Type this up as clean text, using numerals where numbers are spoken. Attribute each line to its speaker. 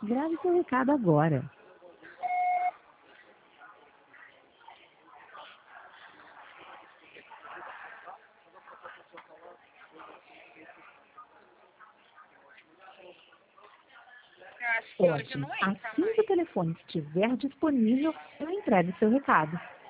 Speaker 1: Grave seu recado agora.
Speaker 2: Eu acho que hoje
Speaker 1: Ótimo.
Speaker 2: não entra
Speaker 1: Assim
Speaker 2: mais.
Speaker 1: que o telefone estiver disponível, eu entrego seu recado.